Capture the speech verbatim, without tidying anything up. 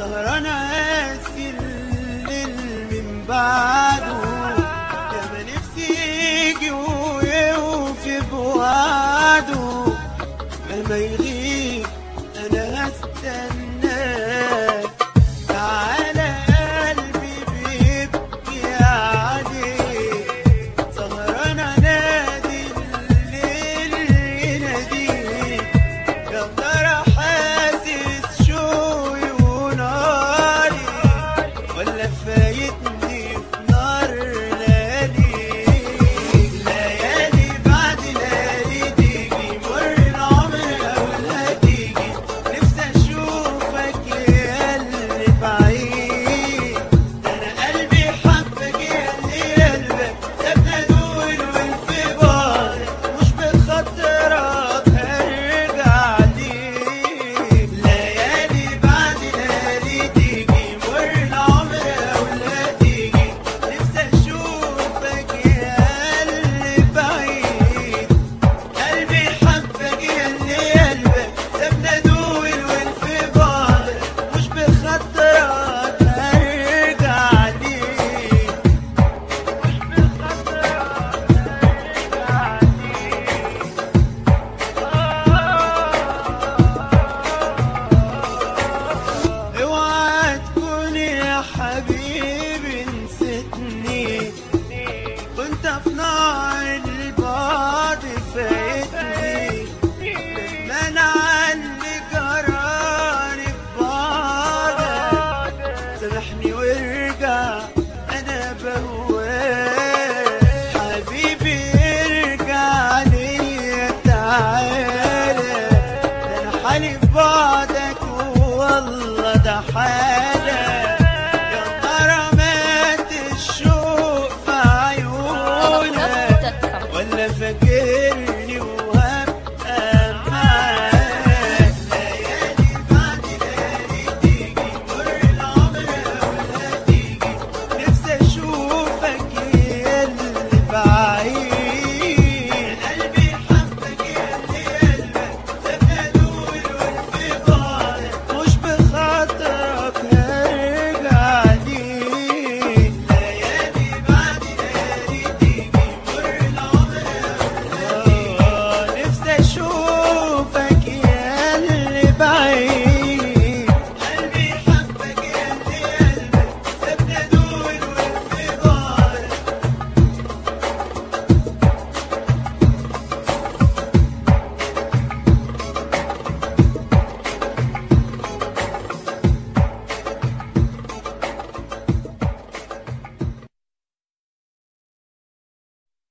سهران قاسي الليل من بعده، ياما نفسي يجي ويوفي بوعده، مهما يغيب انا هستناك. تعالى قلبي بيبكي عليك، سهران انادي الليل يناديك، يا ترى حاسس شوقي وناري ولا فايتني في نار لياليك. ليالي بعد ليالي تيجي مر العمر قبلها تيجي، نفسي اشوفك يا اللي بعيد، ده انا قلبي حبك يا اللي قلبك سابنا دول والانفجار، مش بخاطرك هرجع ليك. ليالي بعد ليالي تيجي مر العمر قبلها تيجي، نفسي اشوفك يا اللي بعيد، قلبي حبك يا اللي قلبك سابنا دول والانفجار، مش بخاطرك هرجع ليك، مش بخاطرك هرجع ليك. اوعى تكون يا حبيبي نسيتني، كنت في نار البعد فايتني، ندمان على اللي جرالي ببعدك، سامحني وارجع انا بهواك. حبيبي ارجع ليا تعالى، ده انا حالي في بعدك والله ده حالي.